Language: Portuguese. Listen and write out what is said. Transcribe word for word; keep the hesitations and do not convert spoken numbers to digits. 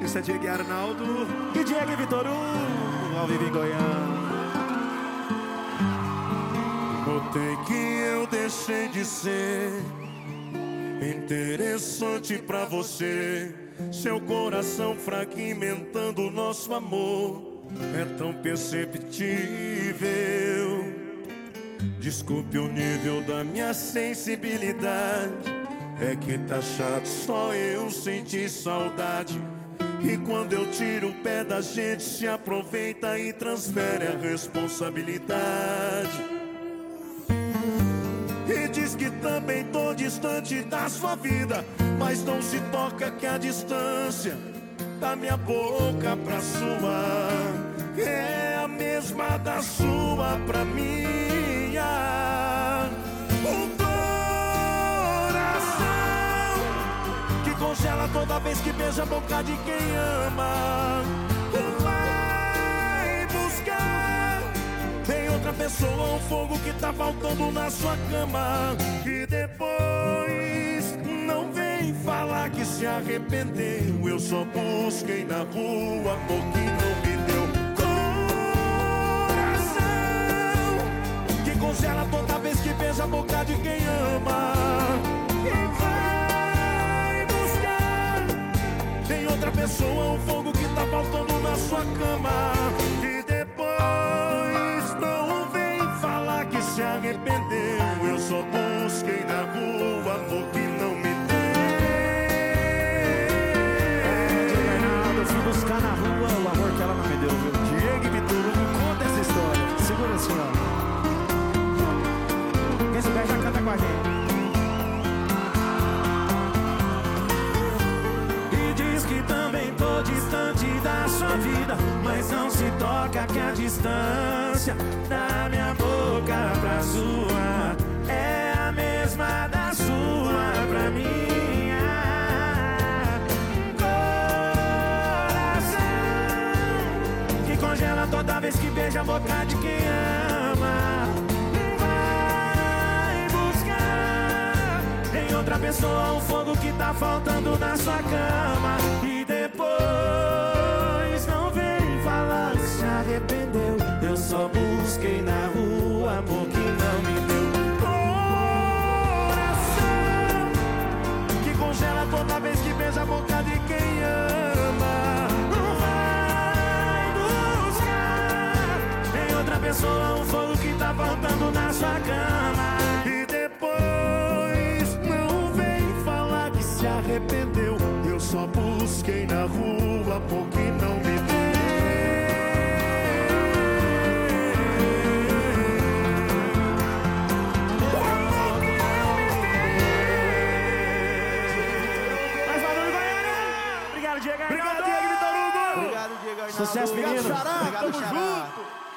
isso é Diego e Arnaldo e Diego e Vitor Hugo, ao vivo em Goiânia. Notei que eu deixei de ser interessante pra você. Seu coração fragmentando o nosso amor é tão perceptível. Desculpe o nível da minha sensibilidade, é que tá chato só eu sentir saudade. E quando eu tiro o pé da gente, se aproveita e transfere a responsabilidade. E diz que também tô distante da sua vida, mas não se toca que a distância da minha boca pra sua é a mesma da sua pra minha. Um coração que congela toda vez que beija a boca de quem ama. Vai buscar em outra pessoa o fogo que tá faltando na sua cama. E depois não vem falar que se arrependeu. Eu só busquei na rua amor que não me deu. Coração que congela toda vez que beija a boca de quem ama. E vai buscar em outra pessoa o fogo que tá faltando na sua cama. E depois não vem falar que se arrependeu. Eu só busquei na rua amor que não me deu. Eu fui buscar na rua o amor que ela não me deu, viu? Diego e Vitor Hugo, conta essa história. Segura assim, ó. Quem souber já canta com a gente. E diz que também tô distante da sua vida, mas não se toca que a distância da minha boca pra sua é a mesma da sua pra minha. Coração que congela toda vez que beija a boca de quem ama. Vai buscar em outra pessoa o fogo que tá faltando na sua cama. E depois não vem falar que se arrependeu. Eu só busquei na rua amor que não me deu. Coração que congela toda vez que beija a boca de quem ama. Vai buscar em outra pessoa o fogo que tá faltando na sua cama. E depois não vem falar que se arrependeu. Eu só busquei na rua amor que não me deu. Obrigado, Diego e Vitor Hugo. Obrigado, Diego Arnaldo. Sucesso, menino. Obrigado, Xará. Tamo Obrigado, Xará. junto.